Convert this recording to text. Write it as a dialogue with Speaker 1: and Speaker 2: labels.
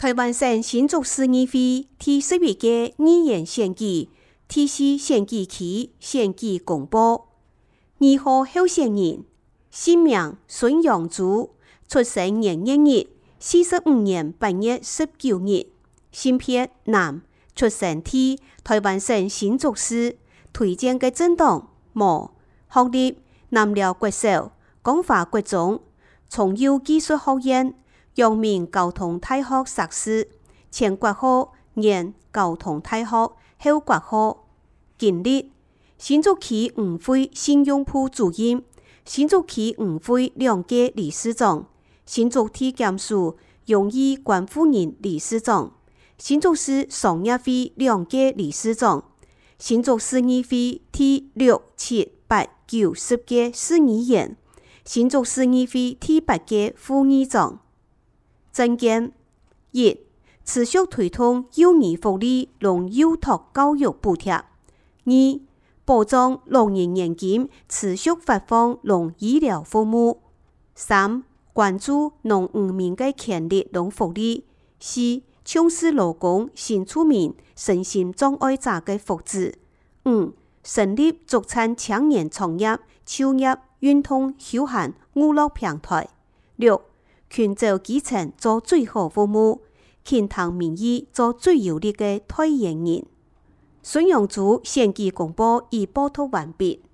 Speaker 1: 台湾省新竹市议会第11月嘅议员选举第4选举期选举公布。2号候选人姓名孙杨祖，出生年1日，45年8月19日，性别男，出生地台湾省新竹市，推荐嘅政党无，学历南寮国小、光华国中，崇优技术学院、阳明交通大学硕士，前国科研交通大学后国科。经历新竹区议会信用部主任，新竹区议会2届理事长，新竹体检署荣誉关护人理事长，新竹市商业会2届理事长，新竹市议会第6、7、8、9、10届市议员，新竹市议会第8届副议长。政见1、持续推动幼儿福利和幼托教育补贴。2、保障老人年金持续发放和医疗服务。3、关注农渔民的权利和福利。4、重视劳工新住民身心障碍者的福祉。5、成立竹产青年创业、就业、运动、休闲、娱乐平台。6、群众基层做最好服务，倾听民意做最有力的代言人。孙杨祖选举公布已报道完毕。